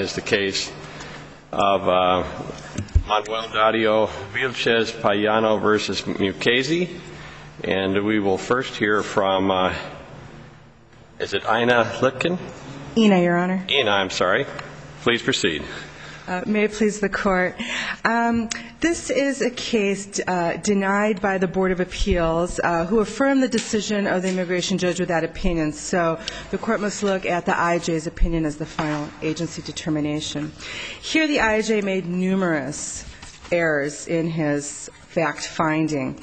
is the case of Manuel Dario Vilches Payano versus Mukasey. And we will first hear from, is it Ina Litkin? Ina, Your Honor. Ina, I'm sorry. Please proceed. May it please the Court. This is a case denied by the Board of Appeals, who affirmed the decision of the immigration judge without opinion. So the Court must look at the IJ's opinion as the final agency determination. Here the IJ made numerous errors in his fact-finding.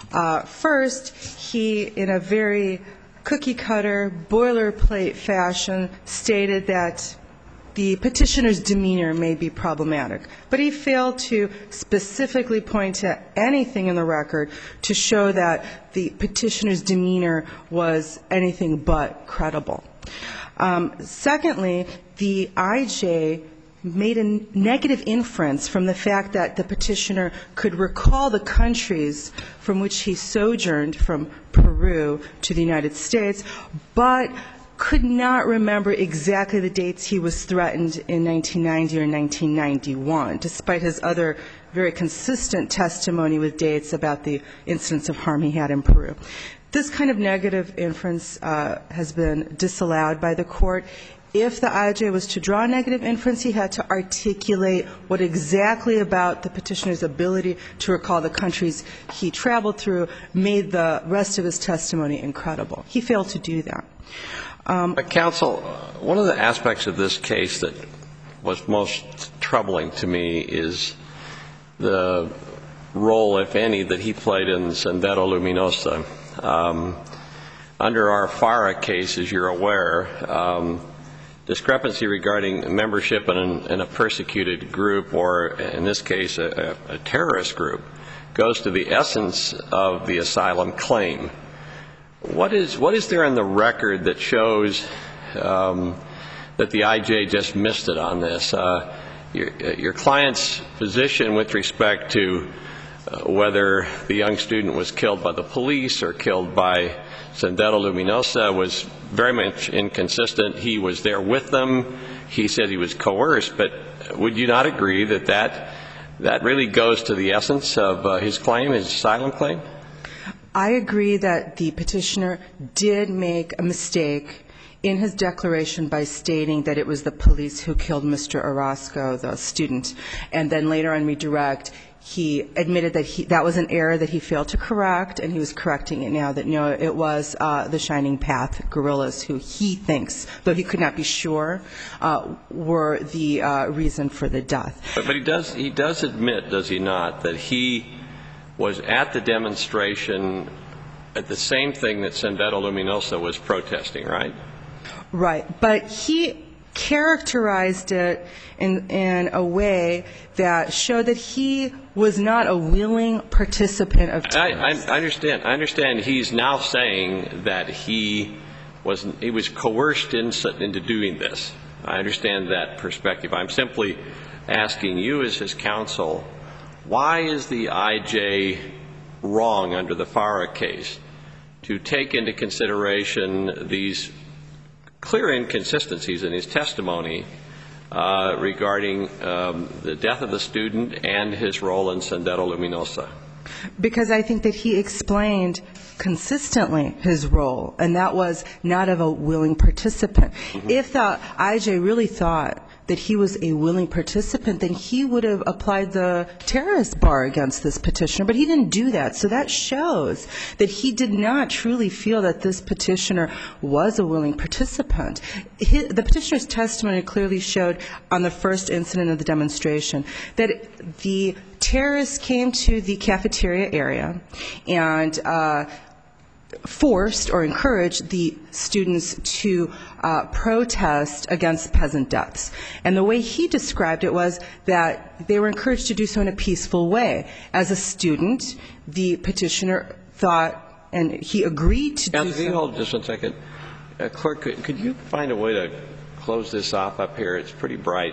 First, he, in a very cookie-cutter, boilerplate fashion, stated that the petitioner's demeanor may be problematic, but he failed to specifically point to anything in the record to show that the petitioner's demeanor was anything but credible. Secondly, the IJ made a negative inference from the fact that the petitioner could recall the countries from which he sojourned from Peru to the United States, but could not remember exactly the dates he was threatened in 1990 or 1991, despite his other very consistent testimony with dates about the incidents of harm he had in Peru. This kind of negative inference has been disallowed by the Court. If the IJ was to draw a negative inference, he had to articulate what exactly about the petitioner's ability to recall the countries he traveled through made the rest of his testimony incredible. He failed to do that. But counsel, one of the aspects of this case that was most troubling to me is the role, if any, that he played in Sendero Luminoso. Under our FARA case, as you're aware, discrepancy regarding membership in a persecuted group, or in this case a terrorist group, goes to the essence of the asylum claim. What is there in the record that shows that the IJ just missed it on this? Your client's position with respect to whether the young student was killed by the police or killed by Sendero Luminoso was very much inconsistent. He was there with them. He said he was coerced. But would you not agree that that really goes to the essence of his claim, his asylum claim? I agree that the petitioner did make a mistake in his declaration by stating that it was the police who killed Mr. Orozco, the student. And then later on redirect, he admitted that that was an error that he failed to correct, and he was correcting it now, that no, it was the Shining Path guerrillas who he thinks, though he could not be sure, were the reason for the death. But he does admit, does he not, that he was at the demonstration at the same thing that Sendero Luminoso was protesting, right? Right. But he characterized it in a way that showed that he was not a willing participant of terrorism. I understand he's now saying that he was coerced into doing this. I understand that perspective. I'm simply asking you as his counsel, why is the IJ wrong under the FARA case to take into consideration these clear inconsistencies in his testimony regarding the death of the student and his role in Sendero Luminoso? Because I think that he explained consistently his role, and that was not of a willing participant. Mm-hmm. If the IJ really thought that he was a willing participant, then he would have applied the terrorist bar against this petitioner, but he didn't do that. So that shows that he did not truly feel that this petitioner was a willing participant. The petitioner's testimony clearly showed on the first incident of the demonstration that the terrorists came to the cafeteria area and forced or encouraged the students to protest against peasant deaths. And the way he described it was that they were encouraged to do so in a peaceful way. As a student, the petitioner thought, and he agreed to do so. Hold just 1 second. Clerk, could you find a way to close this off up here? It's pretty bright.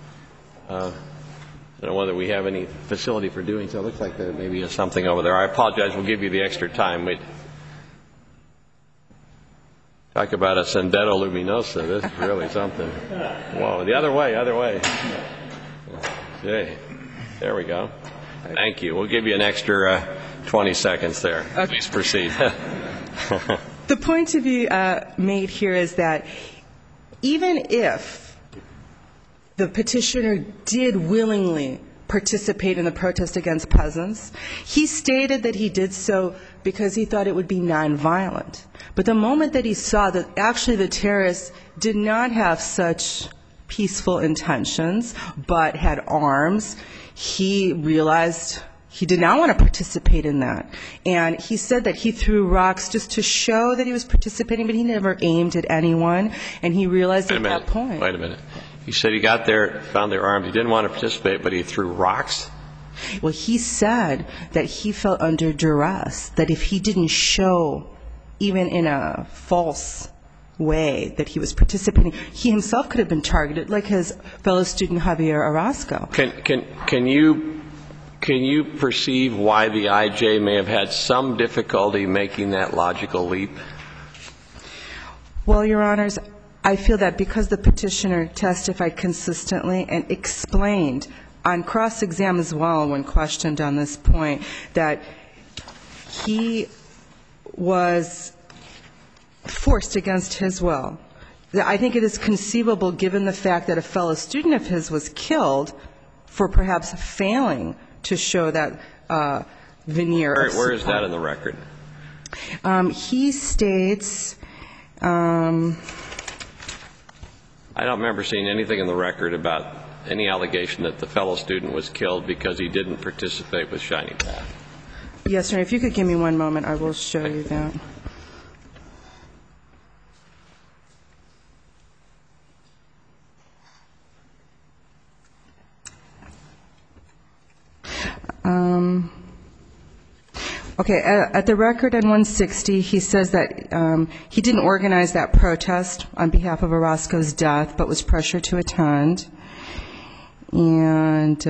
I don't know whether we have any facility for doing so. It looks like there maybe is something over there. I apologize. We'll give you the extra time. Talk about a Sendero Luminosa. This is really something. Whoa, the other way, other way. Okay, there we go. Thank you. We'll give you an extra 20 seconds there. Okay. Please proceed. The point to be made here is that even if the petitioner did willingly participate in the protest against peasants, he stated that he did so because he thought it would be nonviolent. But the moment that he saw that actually the terrorists did not have such peaceful intentions but had arms, he realized he did not want to participate in that. And he said that he threw rocks just to show that he was participating, but he never aimed at anyone. And he realized at that point. Wait a minute. He said he got there, found their arms. He didn't want to participate, but he threw rocks? Well, he said that he felt under duress, that if he didn't show, even in a false way, that he was participating, he himself could have been targeted, like his fellow student Javier Orozco. Can you perceive why the IJ may have had some difficulty making that logical leap? Well, Your Honors, I feel that because the petitioner testified consistently and explained on cross-exam as well when questioned on this point that he was forced against his will. I think it is conceivable, given the fact that a fellow student of his was killed for perhaps failing to show that veneer of support. Where is that in the record? He states... I don't remember seeing anything in the record about any allegation that the fellow student was killed because he didn't participate with Shining Path. Yes, sir. If you could give me one moment, I will show you that. Okay, at the record in 160, he says that he didn't organize that protest on behalf of Orozco's death, but was pressured to attend. And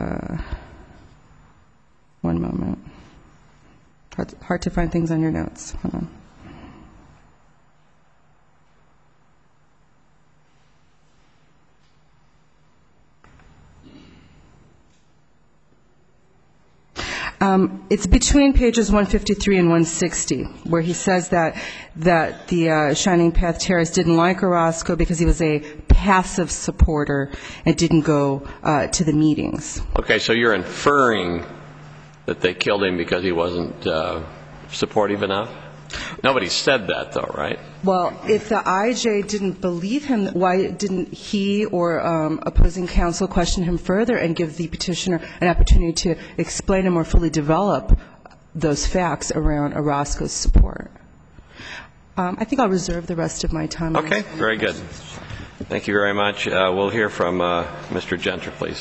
one moment. Hard to find things on your notes. Hold on. It's between pages 153 and 160, where he says that the Shining Path terrorists didn't like Orozco because he was a passive supporter and didn't go to the meetings. Okay, so you're inferring that they killed him because he wasn't supportive enough? Nobody said that, though, right? Well, if the IJ didn't believe him, why didn't he or opposing counsel question him further and give the petitioner an opportunity to explain and more fully develop those facts around Orozco's support? I think I'll reserve the rest of my time. Okay, very good. Thank you very much. We'll hear from Mr. Genter, please.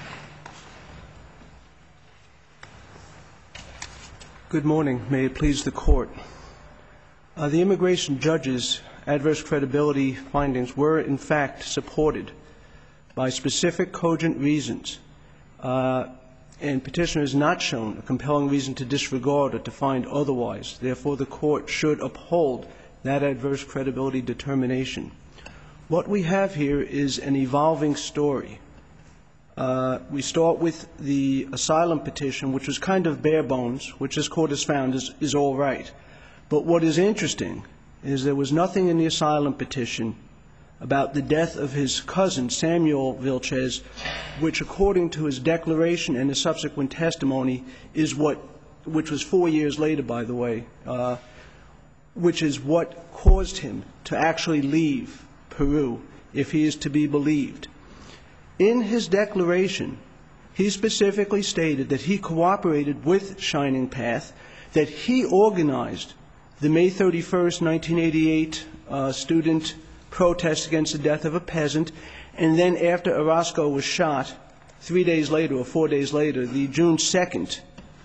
Good morning. May it please the Court. The immigration judge's adverse credibility findings were, in fact, supported by specific cogent reasons, and petitioner has not shown a compelling reason to disregard or to find otherwise. Therefore, the Court should uphold that adverse credibility determination. What we have here is an evolving story. We start with the asylum petition, which was kind of bare bones, which this Court has found is all right. But what is interesting is there was nothing in the asylum petition about the death of his cousin, Samuel Vilches, which, according to his declaration and his subsequent testimony, is which was 4 years later, by the way, which is what caused him to actually leave Peru, if he is to be believed. In his declaration, he specifically stated that he cooperated with Shining Path, that he organized the May 31st, 1988 student protest against the death of a peasant, and then after Orozco was shot 3 days later or 4 days later, the June 2nd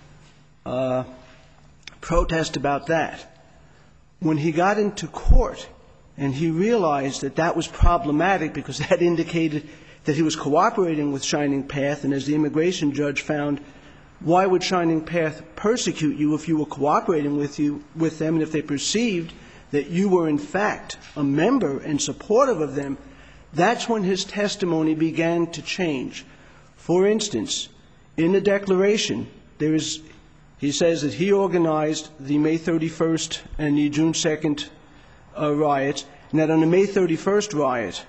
protest about that. When he got into court and he realized that that was problematic because that indicated that he was cooperating with Shining Path, and as the immigration judge found, why would Shining Path persecute you if you were cooperating with them and if they perceived that you were in fact a member and supportive of them, that's when his testimony began to change. For instance, in the declaration, he says that he organized the May 31st and the June 2nd riots, and that on the May 31st riot,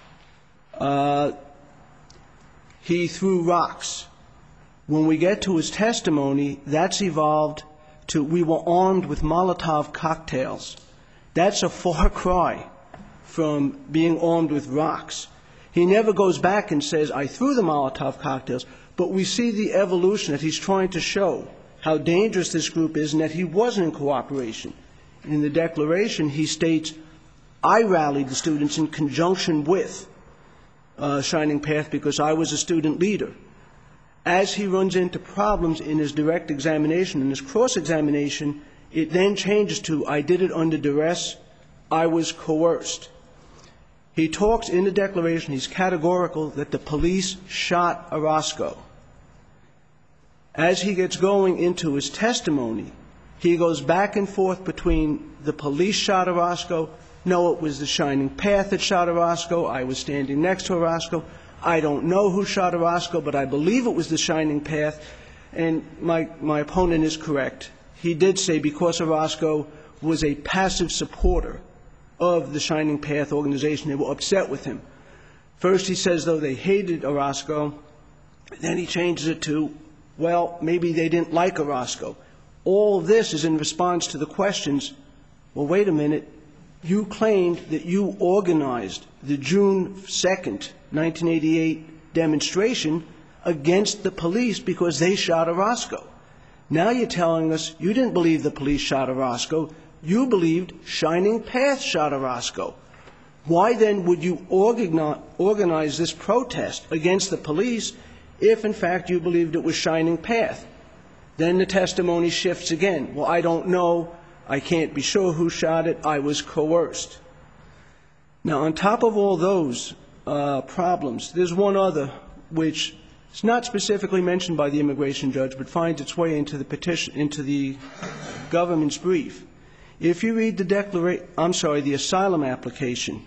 he threw rocks. When we get to his testimony, that's evolved to we were armed with Molotov cocktails. That's a far cry from being armed with rocks. He never goes back and says, I threw the Molotov cocktails, but we see the evolution that he's trying to show how dangerous this group is and that he wasn't in cooperation. In the declaration, he states, I rallied the students in conjunction with Shining Path because I was a student leader. As he runs into problems in his direct examination, in his cross-examination, it then changes to, I did it under duress, I was coerced. He talks in the declaration, he's categorical, that the police shot Orozco. As he gets going into his testimony, he goes back and forth between the police shot Orozco, no, it was the Shining Path that shot Orozco, I was standing next to Orozco, I don't know who shot Orozco, but I believe it was the Shining Path, and my opponent is correct. He did say because Orozco was a passive supporter of the Shining Path organization, they were upset with him. First he says, though, they hated Orozco, then he changes it to, well, maybe they didn't like Orozco. All this is in response to the questions, well, wait a minute, you claimed that you organized the June 2nd, 1988 demonstration against the police because they shot Orozco. Now you're telling us you didn't believe the police shot Orozco, you believed Shining Path shot Orozco. Why then would you organize this protest against the police if, in fact, you believed it was Shining Path? Then the testimony shifts again. Well, I don't know. I can't be sure who shot it. I was coerced. Now, on top of all those problems, there's one other which is not specifically mentioned by the immigration judge but finds its way into the petition, into the government's brief. If you read the asylum application,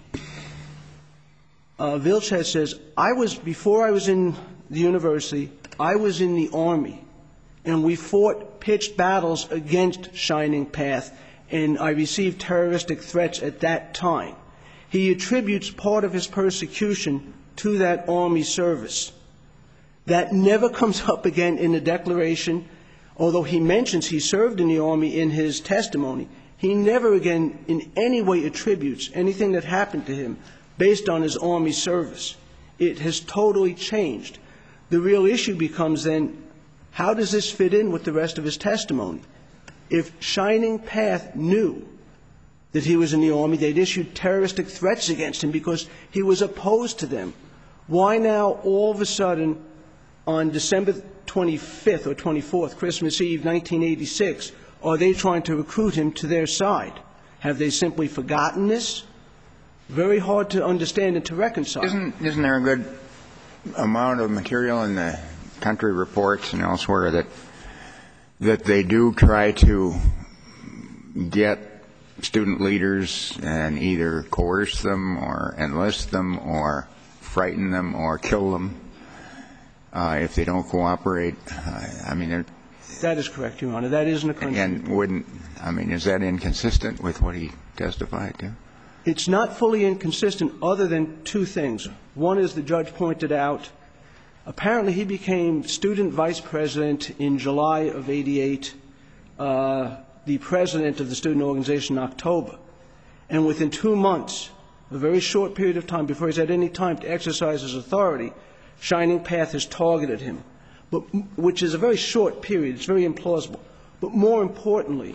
Vilches says, before I was in the university, I was in the Army, and we fought pitched battles against Shining Path, and I received terroristic threats at that time. He attributes part of his persecution to that Army service. That never comes up again in the declaration, although he mentions he served in the Army in his testimony. He never again in any way attributes anything that happened to him based on his Army service. It has totally changed. The real issue becomes then, how does this fit in with the rest of his testimony? If Shining Path knew that he was in the Army, they'd issued terroristic threats against him because he was opposed to them. Why now, all of a sudden, on December 25th or 24th, Christmas Eve, 1986, are they trying to recruit him to their side? Have they simply forgotten this? Very hard to understand and to reconcile. Isn't there a good amount of material in the country reports and elsewhere that they do try to get student leaders and either coerce them or enlist them or frighten them or kill them if they don't cooperate? That is correct, Your Honor. That is in the country. And is that inconsistent with what he testified to? It's not fully inconsistent other than two things. One is the judge pointed out, apparently he became student vice president in July of '88, the president of the student organization in October. And within 2 months, a very short period of time, before he's had any time to exercise his authority, Shining Path has targeted him, which is a very short period. It's very implausible. But more importantly,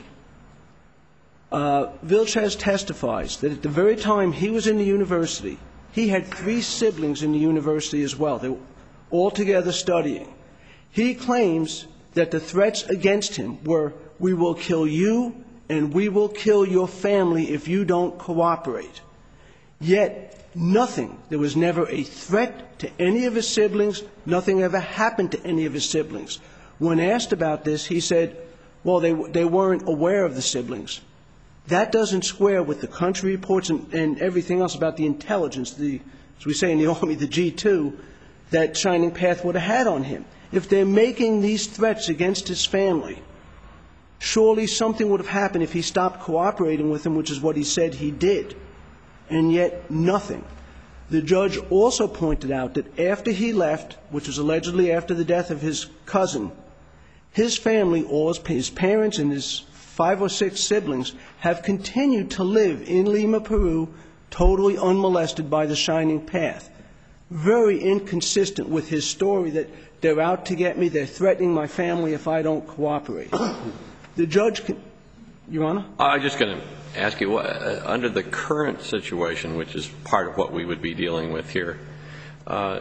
Vilches testifies that at the very time he was in the university, he had 3 siblings in the university as well. They were all together studying. He claims that the threats against him were, we will kill you and we will kill your family if you don't cooperate. Yet nothing, there was never a threat to any of his siblings, nothing ever happened to any of his siblings. When asked about this, he said, well, they weren't aware of the siblings. That doesn't square with the country reports and everything else about the intelligence, as we say in the Army, the G2, that Shining Path would have had on him. If they're making these threats against his family, surely something would have happened if he stopped cooperating with them, which is what he said he did. And yet, nothing. The judge also pointed out that after he left, which was allegedly after the death of his cousin, his family, all his parents and his 5 or 6 siblings, have continued to live in Lima, Peru, totally unmolested by the Shining Path. Very inconsistent with his story that they're out to get me, they're threatening my family if I don't cooperate. The judge Your Honor? I'm just going to ask you, under the current situation, which is part of what we would be dealing with here, does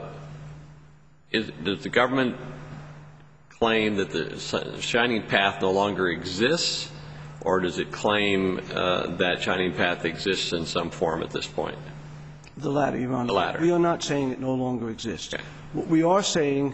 the government claim that the Shining Path no longer exists, or does it claim that Shining Path exists in some form at this point? The latter, Your Honor. The latter. We are not saying it no longer exists. Okay. What we are saying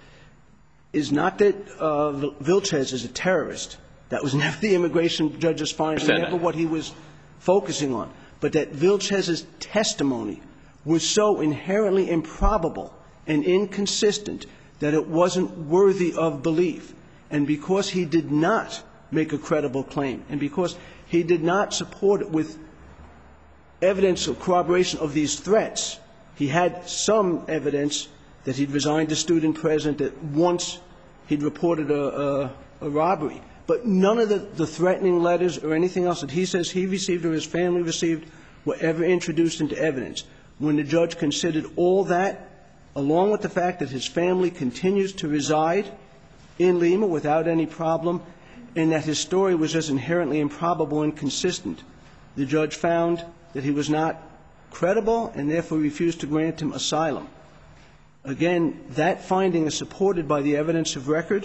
is not that Vilches is a terrorist. That was never the immigration judge's finding, never what he was focusing on. But that Vilches's testimony was so inherently improbable and inconsistent that it wasn't worthy of belief. And because he did not make a credible claim, and because he did not support it with evidence of corroboration of these threats, he had some evidence that he'd resigned as student president, that once he'd reported a robbery. But none of the threatening letters or anything else that he says he received or his family received were ever introduced into evidence. When the judge considered all that, along with the fact that his family continues to reside in Lima without any problem, and that his story was just inherently improbable and inconsistent, the judge found that he was not credible and therefore refused to grant him asylum. Again, that finding is supported by the evidence of record,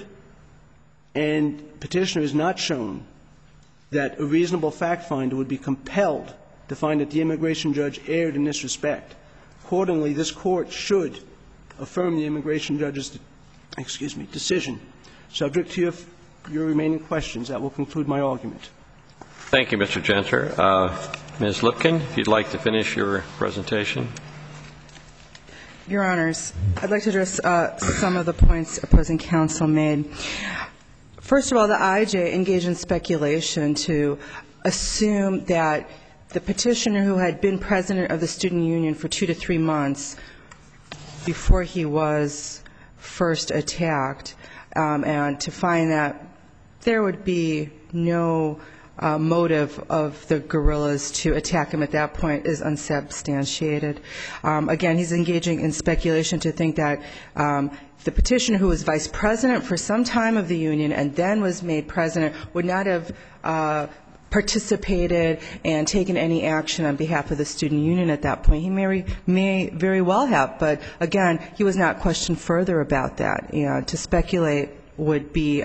and Petitioner has not shown that a reasonable fact finder would be compelled to find that the immigration judge erred in this respect. Accordingly, this Court should affirm the immigration judge's decision. Subject to your remaining questions, that will conclude my argument. Thank you, Mr. Genter. Ms. Lipkin, if you'd like to finish your presentation. Your Honors, I'd like to address some of the points opposing counsel made. First of all, the IJ engaged in speculation to assume that the petitioner who had been president of the student union for 2 to 3 months before he was first attacked, and to find that there would be no motive of the guerrillas to attack him at that point is unsubstantiated. Again, he's engaging in speculation to think that the petitioner who was vice president for some time of the union and then was made president would not have participated and taken any action on behalf of the student union at that point. He may very well have, but again, he was not questioned further about that. To speculate would be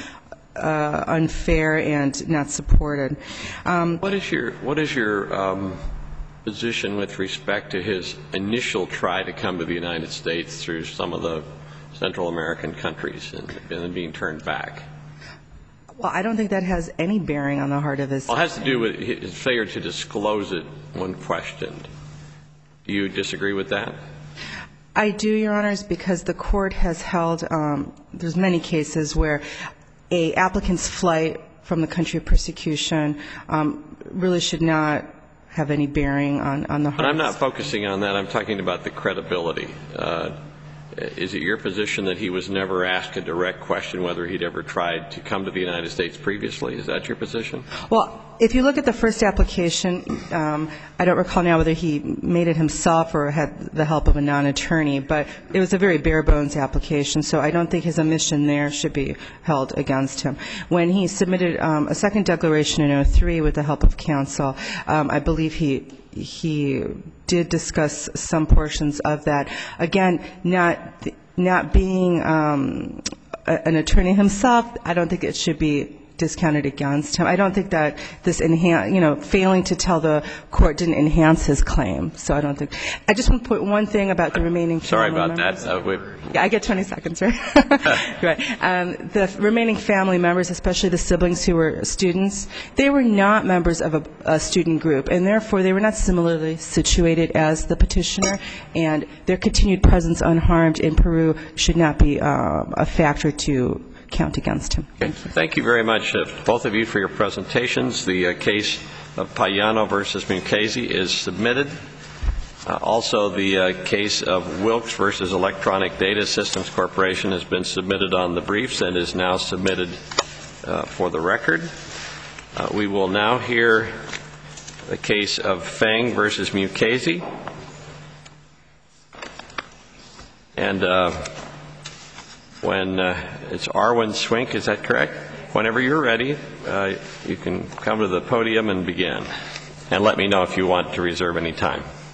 unfair and not supported. What is your position with respect to his initial try to come to the United States through some of the Central American countries and then being turned back? Well, I don't think that has any bearing on the heart of his. Well, it has to do with his failure to disclose it when questioned. Do you disagree with that? I do, Your Honors, because the Court has held, there's many cases where a applicant's flight from the country of persecution really should not have any bearing on the heart. But I'm not focusing on that. I'm talking about the credibility. Is it your position that he was never asked a direct question whether he'd ever tried to come to the United States previously? Is that your position? Well, if you look at the first application, I don't recall now whether he made it himself or had the help of a non-attorney, but it was a very bare-bones application, so I don't think his omission there should be held against him. When he submitted a second declaration in 2003 with the help of counsel, I believe he did discuss some portions of that. Again, not being an attorney himself, I don't think it should be discounted against him. I don't think that this failing to tell the court didn't enhance his claim. So I don't think. I just want to point one thing about the remaining family members. Sorry about that. Yeah, I get 20 seconds, right? Right. The remaining family members, especially the siblings who were students, they were not members of a student group, and therefore they were not similarly situated as the petitioner, and their continued presence unharmed in Peru should not be a factor to count against him. Thank you very much, both of you, for your presentations. The case of Payano versus Mukasey is submitted. Also, the case of Wilkes versus Electronic Data Systems Corporation has been submitted on the briefs and is now submitted for the record. We will now hear the case of Feng versus Mukasey. And when it's Arwin Swink, is that correct? Whenever you're ready, you can come to the podium and begin. And let me know if you want to reserve any time.